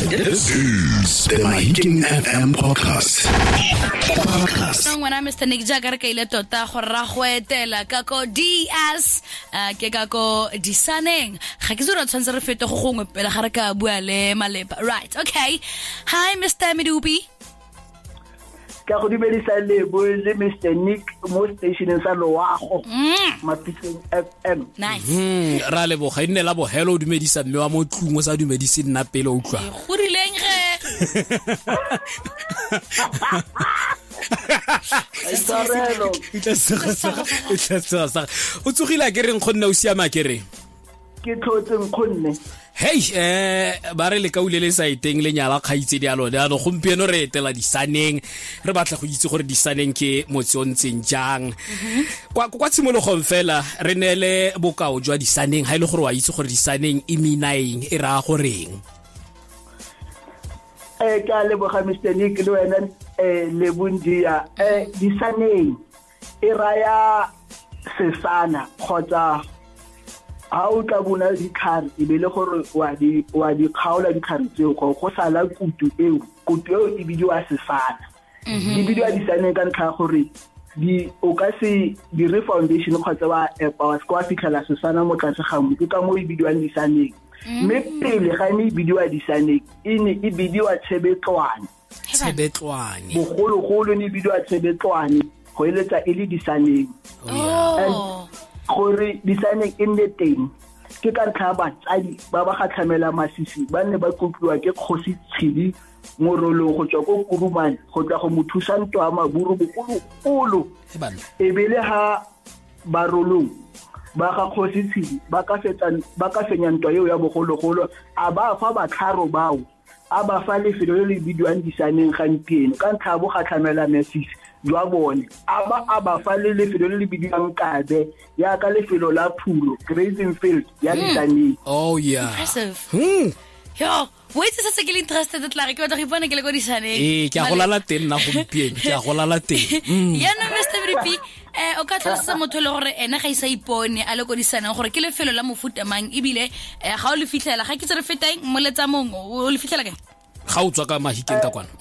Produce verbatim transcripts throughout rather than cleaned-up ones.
This is the Mahikeng F M podcast. Podcast. Ngwana Mister Nick Jaga re ka ile tota go ra go etela ka ko D S ke ka ko Disaneng ga ke zura tshwantse re fete go gongwe pele ga re ka bua le Malepa. Right, okay. Hi Mister Medupi. Ka go dibedisa le bo le Mister Nick mo stationeng sa Loago Mahikeng F M. Nice. Mm ra le bo ga ine la bo hello dumedisa mme wa mo tlung o sa dumedise nna pele o utlwa. Go rileng ge. Sorelo. O tsogile ke reng khonna o siama ke re. Ke tlotseng khonne. Hey eh ba re le ka ulele saiteng le nyala kgaitse di alo da no gompieno re etela Disaneng re batla go itse gore Disaneng ke motse o ntseng jang kwa kwa tshimologong fela re nele bokao jwa Disaneng ha ile gore wa itse gore Disaneng e minaeng e ra goreng. Eh ka le bo ga Mister Nick le wena eh le bundia eh Disaneng e raya sesana khotsa ha o tla bona dikhari e bele gore wa di wa di khaola dikhari tseo go go sala kutu eo kutu eo e bidiwa sesana e bidiwa Disaneng ka ntlha gore di o ka se di re foundation khotsa wa epa wa fitlhela sesana mo tlase ga mo ke ka mo e bidiwa Disaneng mme pele ga ne e bidiwa Disaneng e ne e bidiwa Tshebetloane Tshebetloane bogolo golo ne e bidiwa Tshebetloane go eletsa e le Disaneng. Oh. Gore Disaneng e nne teng ke ka ntlha batsadi ba ba gatlhamela masisi ba ne ba tlotliwa ke Kgosi Tshidi morolong go tswa ko Kurumane go tla go mothusa ntwa maburu bogolo e bele ha barolong ba ga Kgosi Tshidi ba ka fetsa ba ka fenya ntwa eo ya bogologolo a ba fa batlharo bao a ba fa lefelo le le bidiwang Disaneng gantpieno ka ntlha bo gatlhamela masisi jwa bone aba aba fa le lefelo le le bidiwang Kabe ya ka lefelo la Phulo grazing field ya Disaneng. Oh yeah. Impressive. Hmm. Yo, wait se se ke le interested tla re ke batla go ipona ke le go Disaneng. Eh ke a go lala teng na go mpieno ke a go lala teng. Ya no Mister Medupi eh o ka tlhalosa motho le gore ena ga isa ipone a le go Disaneng gore ke lefelo la mofuta mang ebile ga o le fitlhela ga ke tsere fetang mo letsa mong o le fitlhela ka ga o tswa ka Mahikeng ka kwana.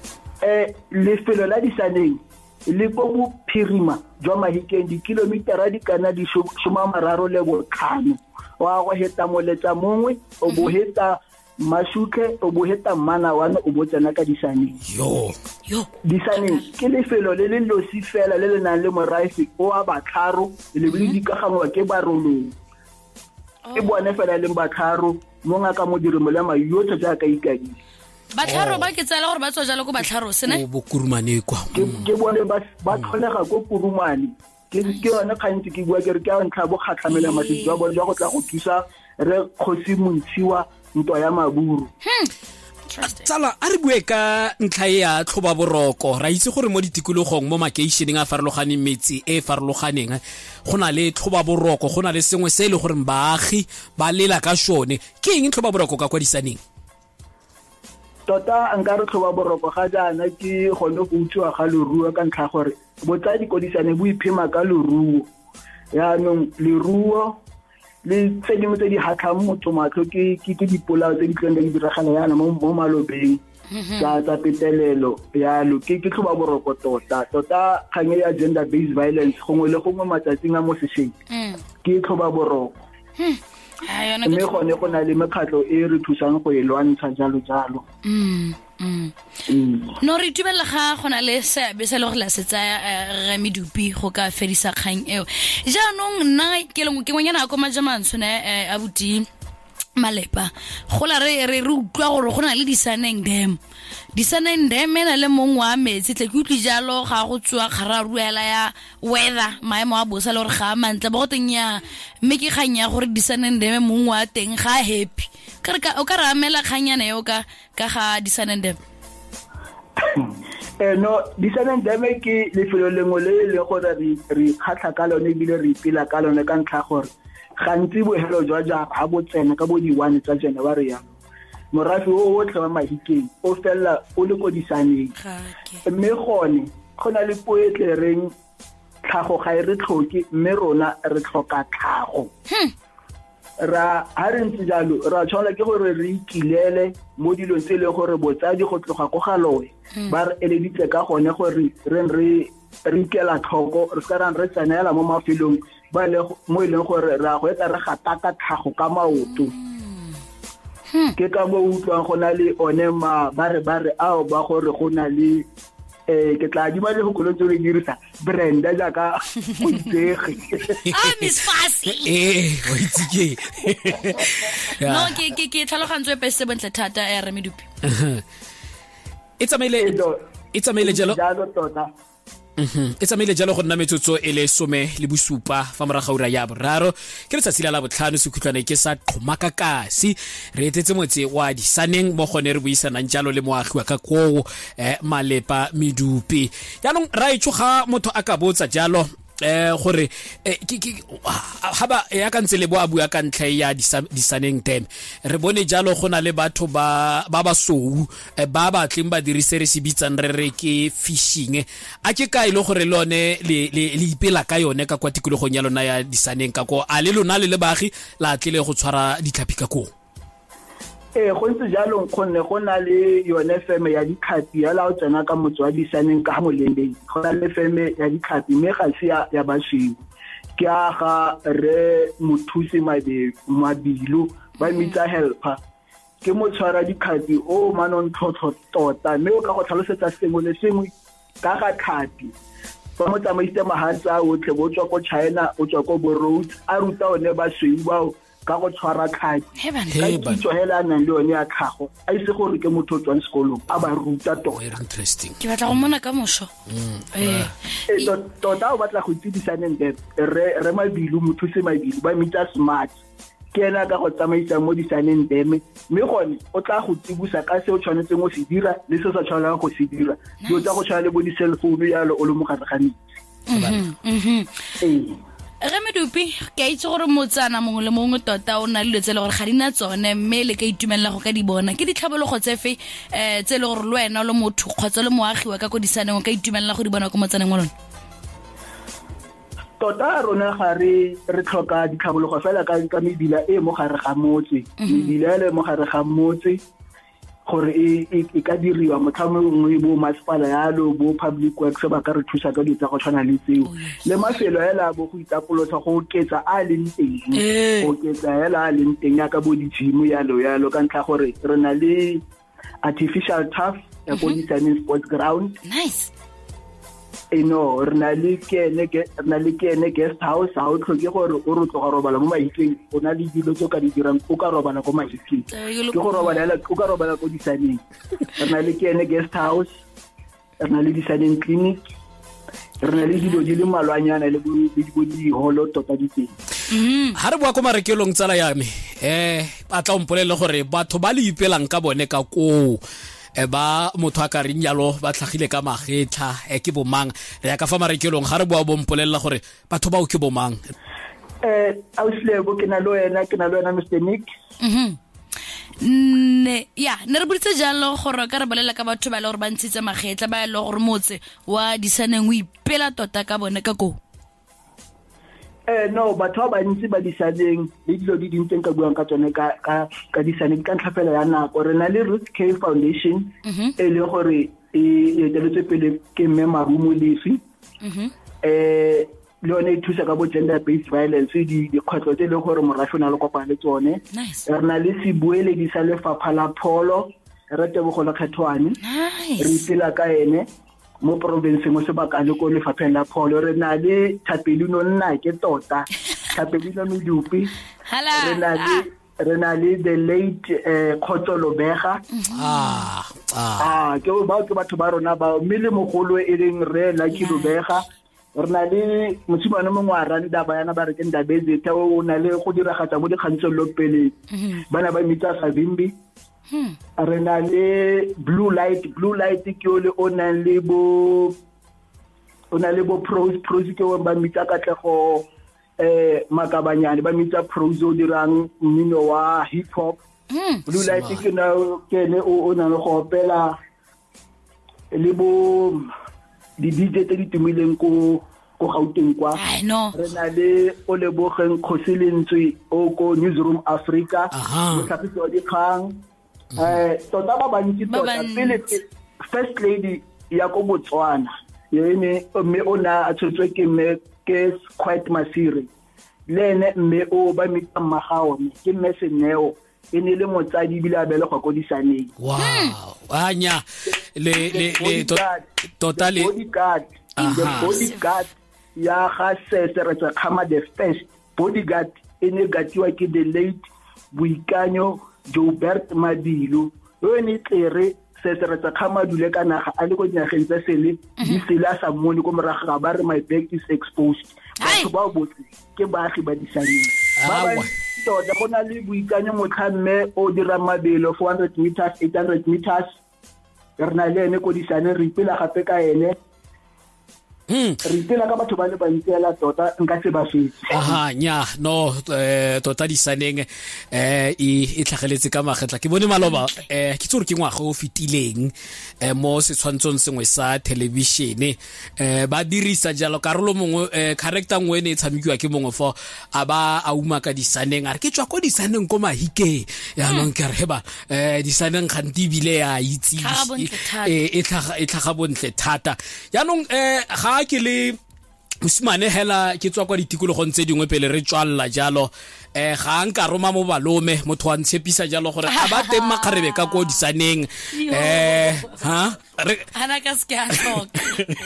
eh lefelo la Disaneng le go bophirima jwa Mahikeng di kilometera di kana di shoma mararo le go tlhano wa go heta moletsa mongwe o bo heta Mashukhe o bo heta Mana wana o bo tsena ka Disaneng. Yo yo Disaneng ke lefelo le le losi fela le le nang le moraifi o a batlharo le le di ka gangwa ke barolong e bone fela le batlharo mo ngaka mo dirimo le ma yotse ja ka ikadi batlharo ba ke tsela gore ba tswa jalo go batlharo sene o bo Kurumane kwa ke bone ba ba tlholega go Kurumane ke ke yona kgantsi ke bua ke re ke a ntlha bo kgatlhamela masisi ba bone jwa go tla go thusa re Kgosi Montshiwa ntwa ya maburu. Tsala a re bue ka ntlha ya tlhoba boroko ra itse gore mo ditikologong mo makeišeneng a farologaneng metsi e farologaneng go na le tlhoba boroko go na le sengwe se le gore baagi ba lela ka shone ke eng tlhoba boroko ka kwa Disaneng. Tota nka re tlhoba boroko ga jana ke gone go utswa ga leruo ka ntlha gore botsadi ko Disaneng bo iphema ka leruo yaanong leruo le tse dingwe tse di hatlhang motho matlho ke ke dipolao tse di tleng di diragala yana mo malobeng tsa tsa petelelo yalo ke ke tlhoba boroko tota tota kganye ya gender based violence gongwe le gongwe matsatsing a mo sešeng ke tlhoba boroko mme gone go na le mekgatlo e re thusang go e lwantsha jalo jalo. No re tubela ga gona le seabe se le go la setsa re Medupi go ka fedisa kgang eo jaanong nna ke lengwe ke ngwana go majamantsho ne a buti Malepa go la re re utlwa gore go na le Disaneng Dam Disaneng Dam ena le mong wa metsi tle ke utlwi jalo ga go tswa khararuela ya weather maemo a bosa le gore ga mantle ba go tenya mme ke ganya gore Disaneng Dam mong wa teng ga happy ka ka o ka ramela khanyana yo ka ka ga Disaneng Dam. eh no Disaneng Dam ke lefelo lengwe le le gore re re khatla ka lone bile re ipela ka lone ka ntlha gore gantsi bo hello jwa ja ha bo tsena ka bo di one tsa January ya morafi o o tlwa Mahikeng o fella o le go Disaneng mme gone gona le poetle reng tlhago ga re tlhoke mme rona re tlhoka tlhago ra ha re ntse jalo ra tshwana ke gore re ikilele mo dilong tse le gore botsadi go tloga go galowe ba re eleditse ka gone gore re re re ikela tlhoko re ska rang re tsenela mo mafelong ba le mo ile gore ra go etsa re gataka tlhago ka maoto ke ka mo utlwang go na le one ma ba re ba re ao ba gore go na le eh ke tla di ba le go kolotso le dirisa Brenda jaka go itsege ah Miss Fasi eh o itsike no ke ke ke tlhalogantswe pese bontle thata e re medupi it's a mele it's a mele jalo jalo tota Mhm it's a mele jalo go nna metsotso e le some le bosupa fa moraga ura ya boraro ke letsatsi la botlhano se khutlwane ke sa qhomaka kasi re etetse motse wa disaneng mo gone re buisana jalo le moagi wa ka ko eh Malepa Medupi yanong ra itshoga motho a ka botsa jalo eh gore ke ha ba ya ka ntse le bo a bua ka ntlha ya disaneng tem re bone jalo gona le batho ba ba ba sou ba ba tleng ba dirise re se bitsang re re ke fishing a ke ka ile gore lone le le ipela ka yone ka kwa tikologong ya lona ya disaneng ka ko a le lona le le baagi la tlile go tshwara ditlhapi ka ko eh go ntse jalo khonne go na le yone feme ya dikhapi ya la o tsena ka motswadi saneng ka molendeng go na le feme ya dikhapi me ga se ya bashiwe ke aga re mothusi mabe mabilo ba mitsa helper ke mo tshwara dikhapi o manon thotho tota me o ka go tlhalosetsa sengwe le sengwe ka ga khapi fa mo tsamaise mahatsa o tle bo tswa ko China o tswa ko Borod a ruta one ba shweu bao ka go tshwara khapi ka tso hela nang le yone ya tlhago a ise gore ke motho tswa sekolong a ba ruta to very interesting ke batla go mona ka mosho eh tota o batla go tsidisaneng de re re mabilo motho se mabilo ba mitsa smart ke ena ka go tsamaisa mo disaneng deme mme gone o tla go tsibusa ka se o tshwanetseng go se dira le se sa tshwanang go se dira yo tla go tshwana le bo di cell phone yalo o le mo gare ga metsi mhm eh re Medupi ke a itse gore motsana mongwe le mongwe tota o na le letse le gore ga dina tsone mme le ka itumella go ka di bona ke ditlhabologo tsefe eh tse le gore le wena le motho kgotsa le moagi wa ka go disaneng o ka itumella go di bona go motsaneng wa lona tota rona ga re re tlhoka ditlhabologo fela ka ka medila e mo gare ga motse medila le mo gare ga motse gore e e ka diriwa motlhamongwe bo masepala yalo bo public works ba ka re thusa ka ditsa go tshwana le tseo le mafelo hela bo go itapolotsa go ketsa a leng teng go ketsa hela a leng teng ya ka bo di gym yalo yalo ka ntla gore re na le artificial turf ya go disaneng sports ground nice e no re na le ke ne ke na le ke ne guest house ha o tlhoke gore o rutlo go robala mo mahitleng o na le dilo tso ka di dirang o ka robala go mahitleng ke go robala la o ka robala go disaneng re na le ke ne guest house re na le disaneng clinic re na le dilo di le malwanyana le bo di holo tota di teng ha re bua go marekelong tsala ya me eh batla mpolele gore batho ba le ipelang ka bone ka ko e ba motho a ka reng yalo ba tlhagile ka magetla e ke bomang re ya ka fa marekelong ga re bua bo mpolelela gore batho ba o ke bomang eh auslebo ke na lo ena ke na lo ena Mister Nick mhm ne ya ne re butse jalo gore ka re bolela ka batho ba le gore ba ntshitse magetla ba le gore motse wa disaneng o ipela tota ka bone ka ko eh no batho ba ntse ba disaneng le dilo di dintseng ka buang ka tsone ka ka ka disaneng ka ntlhafela ya nako re na le Ruth K Foundation e le gore e eteletse pele ke mme Marumo lefi eh le one e thusa ka bo gender based violence di dikgwetlo tse le gore morafe na le kopana le tsone re na le Sibuele di sa le fapha la pholo re tebo go le kgethwane re ipela ka ene mo province mo sebaka le ko le fapha la pholo re na le Thapelo no nna ke tota Thapelo Medupi re na le re na le the late eh Khotsolo Bega ah ah ke ba ke batho ba rona ba mmele mogolo e leng re la Kilobega re na le mosimane mo ngwara le daba yana ba re ke ndabeze ta o na le go diragatsa mo dikgantso lo pele bana ba mitsa Savimbi re na le blue light blue light ke o le o na le bo o na le bo pros pros ke o ba mitsa ka tlego eh makabanyane ba mitsa pros o dirang mmino wa hip hop blue light ke na ke ne o na le go opela le bo di D J tse di tumileng ko go Gauteng kwa I know. re na le o lebogeng Khosilentse o ko Newsroom Africa Aha. motlhagisi wa dikgang eh tota ba bantsi Ba tota bantsi. pele first lady ya ko Botswana yene mme ona a tshetswe ke me ke quite masiri lene mme o ba mitsa magaone ke mme Seneo e ne le motsadi bila bele go kodisaneng wow anya le le le to- Bodyguard. tota le bodyguard the Aha. bodyguard ya ga Seseretsa Khama the first bodyguard e ne gatiwa ke the late Boikanyo Joubert Madilu yo ne tlere Seseretsa Khama dule ka naga a le go dinageng tsa sele di sela sa mone ko moraga ga ba re my back is exposed Ai. batho ba botse ke baagi ba disaneng ba Awa. ba tota go na le Boikanyo Motlhamme o dira mabelo four hundred meters eight hundred meters re na le ene ko disaneng re ipela gape ka ene mm re ipela ka batho ba le bantsi la tota nka se ba fetse aha nya no eh, tota disaneng eh e e tlhageletse ka magetla ke bone maloba eh ke tsore ke ngwaga o fitileng eh mo setshwantsong sengwe sa television eh ba dirisa jalo karolo mongwe eh character ngwe ne e tshamekiwa ke mongwe fo a ba a uma ka disaneng a re ke tswa ko disaneng ko mahike ya nong ke re ba eh disaneng kganti bile ya itse Tlhaga bontle thata. eh e tlhaga e tlhaga bontle thata ya nong eh ga ke le mosimane hela ke tswa kwa ditikologong tse dingwe pele re tswalla jalo eh ga nka roma mo balome motho wa ntshepisa jalo gore a ba teng makgarebe ka ko disaneng eh ha re Ana ka ske a tlhoka.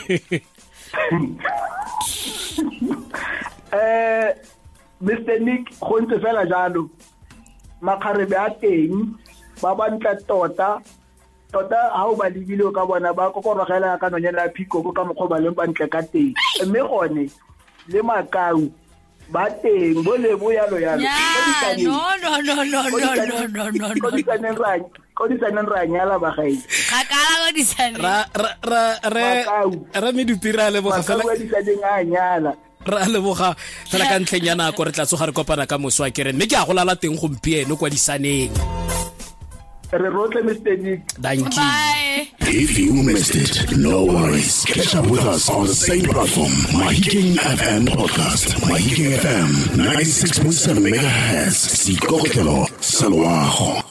eh Mister Nick go ntse fela jalo makgarebe a teng ba bantla tota tota ha o ba lebile ka bona ba kokorogela ka nonyela phiko ka mokgo ba leng ba ntle ka teng mme gone le makau ba teng bo le bo yalo yalo Yeah, no, no, no, no, no, no, no, no, ko no. disaneng ra ko disaneng ra nyala ba gae Kgakala go disane. ra ra ra re Makau. ra me dipira le boga makau fela a disaneng a nyala ra le boga fela ka ntlheng ya nako re tla tsoga re kopana ka moswa kere mme ke a go lala teng gompieno kwa disaneng re rotle Mister Nick thank you Bye. If you missed it, no worries. Catch up with us on the same platform, Mahikeng F M Podcast. Mahikeng F M, ninety-six point seven megahertz. Sikokelo, Salwaho.